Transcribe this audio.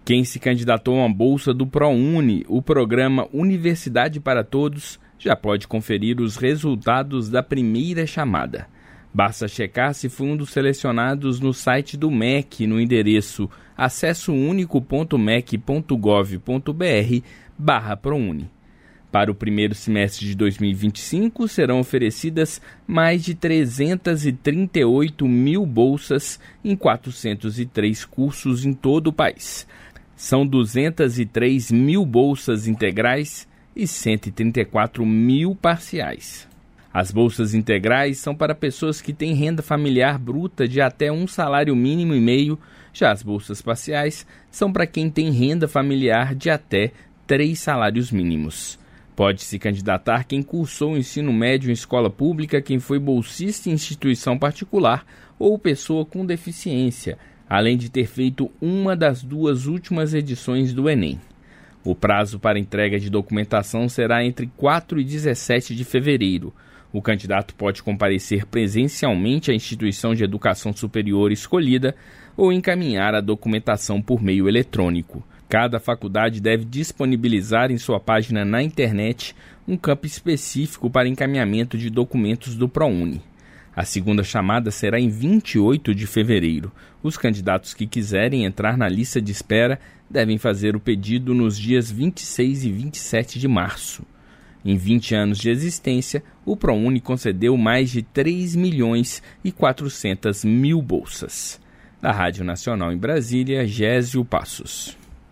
Quem se candidatou a uma bolsa do ProUni, o programa Universidade para Todos, já pode conferir os resultados da primeira chamada. Basta checar se foi um dos selecionados no site do MEC, no endereço acessounico.mec.gov.br/ProUni. Para o primeiro semestre de 2025, serão oferecidas mais de 338 mil bolsas em 403 cursos em todo o país. São 203 mil bolsas integrais e 134 mil parciais. As bolsas integrais são para pessoas que têm renda familiar bruta de até um salário mínimo e meio, já as bolsas parciais são para quem tem renda familiar de até 3 salários mínimos. Pode se candidatar quem cursou o ensino médio em escola pública, quem foi bolsista em instituição particular ou pessoa com deficiência, além de ter feito uma das 2 últimas edições do Enem. O prazo para entrega de documentação será entre 4 e 17 de fevereiro. O candidato pode comparecer presencialmente à instituição de educação superior escolhida ou encaminhar a documentação por meio eletrônico. Cada faculdade deve disponibilizar em sua página na internet um campo específico para encaminhamento de documentos do ProUni. A segunda chamada será em 28 de fevereiro. Os candidatos que quiserem entrar na lista de espera devem fazer o pedido nos dias 26 e 27 de março. Em 20 anos de existência, o ProUni concedeu mais de 3.400.000 bolsas. Da Rádio Nacional em Brasília, Gésio Passos.